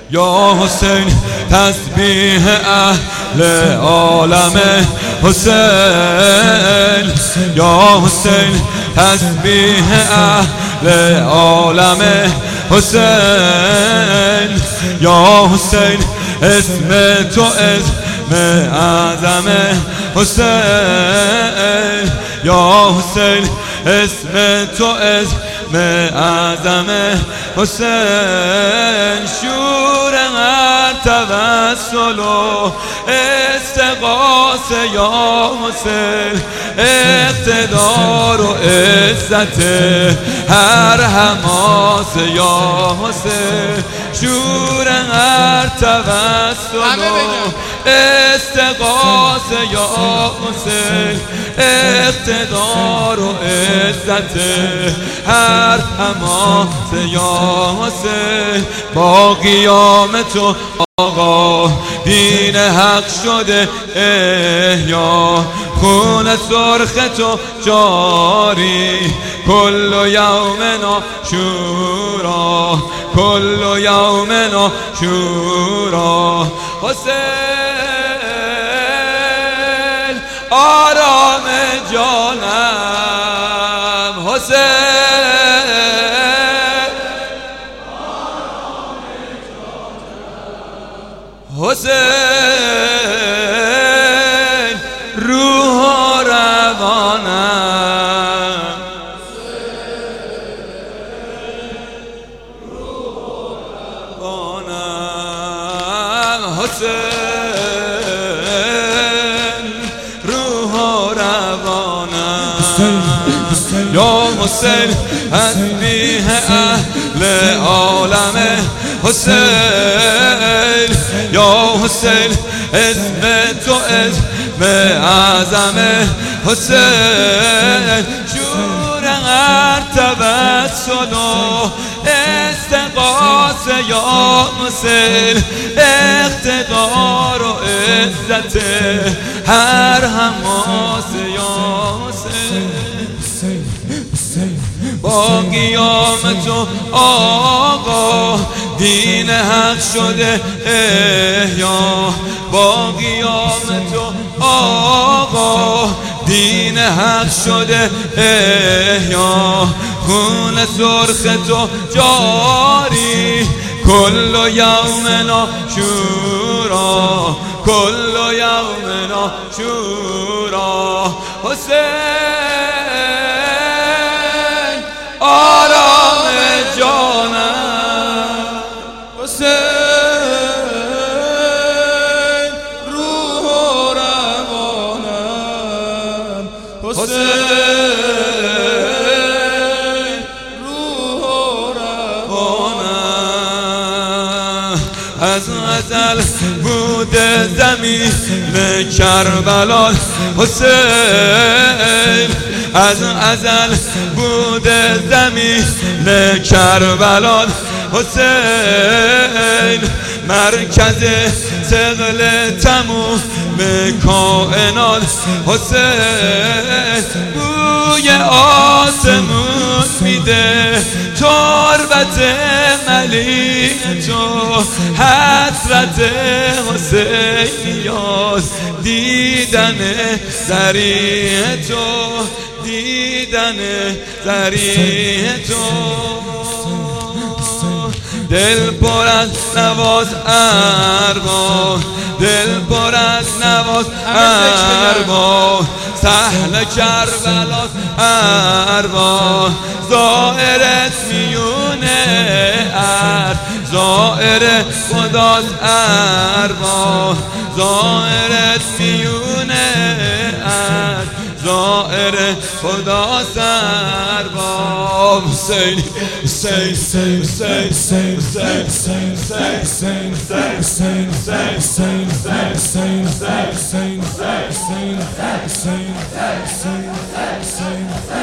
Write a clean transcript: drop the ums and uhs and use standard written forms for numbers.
یا حسین تسبیح اهل عالم حسین، یا حسین تسبیح اهل عالم حسین، یا حسین اسم تو اسم اعظم حسین، یا حسین اسم تو اسم اعظم حسین. شور هر توسل و استغاثه یا حسین، اقتدار و عزت هر حماسه یا حسین. شور هر توسل و استغاثه یا حسین، اقتدار و عزت هر حماسه یا حسین. با قیام تو آقا دین حق شده احیا، خون سرخ تو جاری کل یومنا شورا، کل یومنا شورا. حسین آرام جانم، حسین حسین روح و روانم، حسین روح و روانم. یا حسین تسبیح اهل عالم حسین، یا حسین اسم تو اسم اعظم حسین. شور هر توسل و استغاثه یا حسین، اقتدار و عزت هر حماسه یا حسین. با قیام تو آقا دین حق شده احیا، با قیام تو آقا دین حق شده احیا، خون سرخ تو جاری کل یومنا شورا، کل یومنا شورا. حسین آرام جانم، حسین روح و روانم، حسین روح و روانم. از ازل بوده زمین کربلا حسین، از ازل بوده زمین کربلا حسین. مرکز ثقل تموم کائنات حسین. بوی آسمون میده تربت ملیک تو، حسرت حسینیاست دیدن ذریح تو، دیدن ذریح تو. دل پر از نواز ارباب، دل پر از نواز ارباب، سهل کربلاست ارباب. ظاهرت میونه ظاهر خداست ارباب، ظاهرت میونه ظاهر خداست ارباب. حسین حسین حسین حسین حسین حسین حسین حسین حسین